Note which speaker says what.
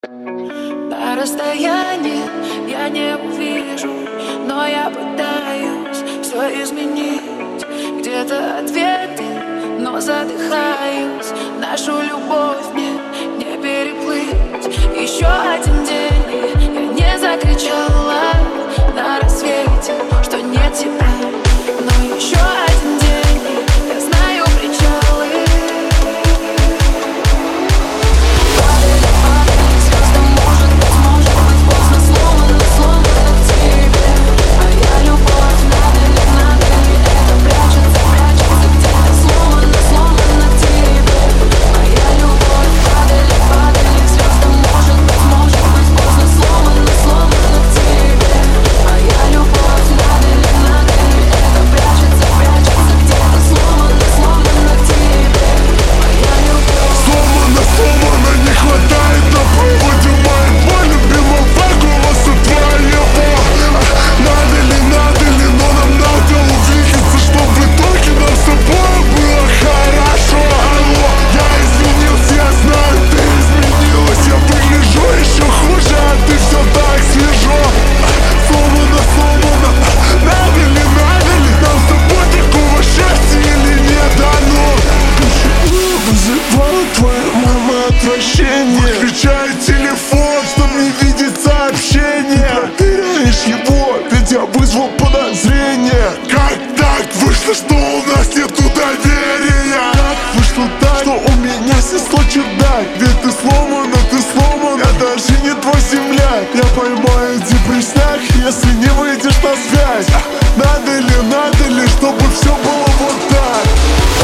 Speaker 1: На расстоянии я не увижу, но я пытаюсь все изменить. Где-то ответы, но задыхаюсь. Нашу любовь мне не переплыть. Еще один день, и я не закричала на рассвете, что нет тебя. Но еще один день, и я знаю причалы.
Speaker 2: Выключай телефон, чтоб не видеть сообщения. Проверяешь его, ведь я вызвал подозрение. Как так вышло, что у нас нету доверия? Как вышло так, что у меня сестра чудак? Ведь ты сломана, я даже не твой земляк. Я поймаю депресняк, если не выйдешь на связь. Надо ли, чтобы все было вот так?